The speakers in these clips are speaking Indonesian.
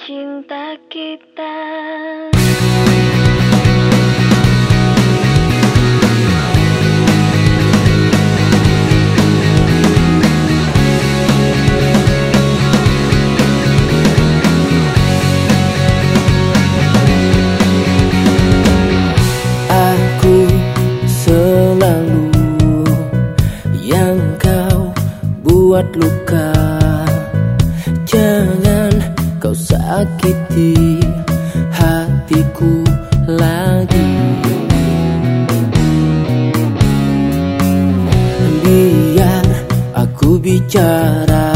cinta kita. Aku selalu yang kau buat luka. Jangan kau sakiti hatiku lagi. Biar aku bicara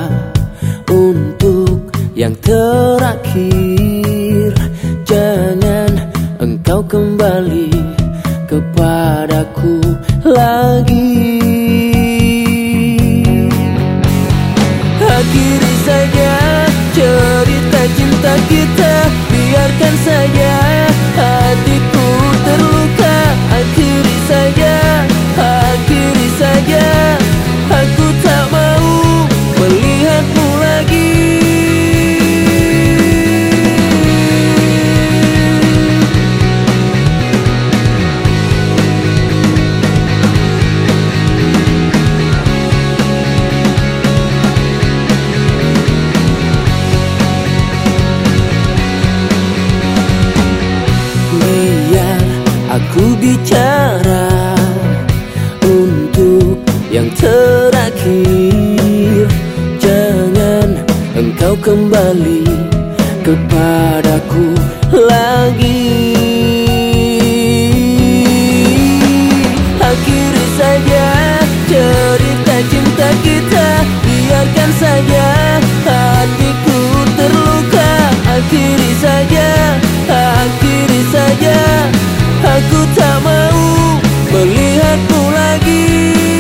untuk yang terakhir. Jangan engkau kembali kepadaku lagi. Akhiri saja cerita cinta kita, biarkan saja hatiku terluka. Akhiri saja, akhiri saja. Aku tak mau melihatmu lagi. Aku bicara untuk yang terakhir. Jangan engkau kembali kepadaku lagi. Akhiri saja cerita cinta kita, biarkan saja hatiku terluka. Akhiri saja, akhiri saja. Aku tak mau melihatmu lagi.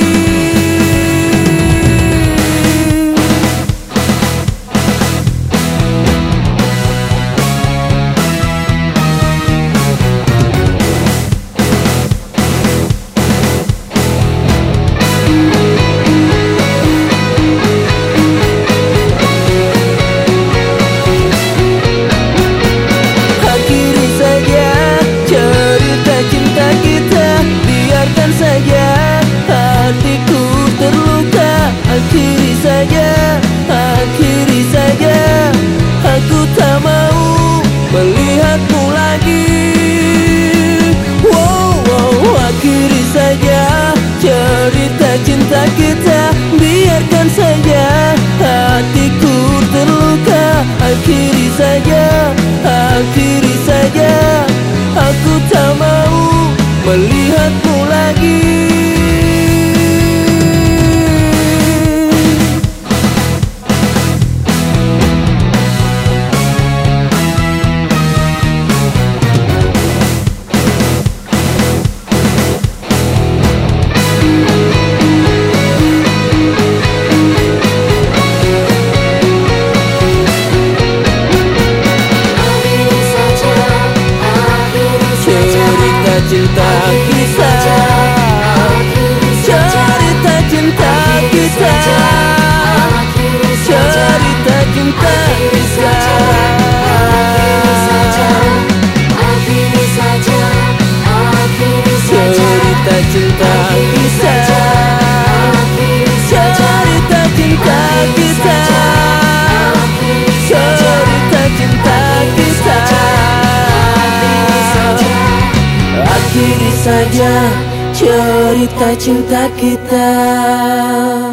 Akhiri saja cerita cinta kita, biarkan saja hatiku terluka. Akhiri saja, akhiri saja. Aku tak mau melihatmu lagi. Akhiri saja cerita cinta kita, biarkan saja hatiku terluka. Akhiri saja, akhiri saja. Aku tak mau melihatmu lagi. Cinta kita, cerita cinta kita, cerita cinta kita. Cerita cinta kita, cerita cinta kita, cerita cinta kita. Akhiri saja cerita cinta kita.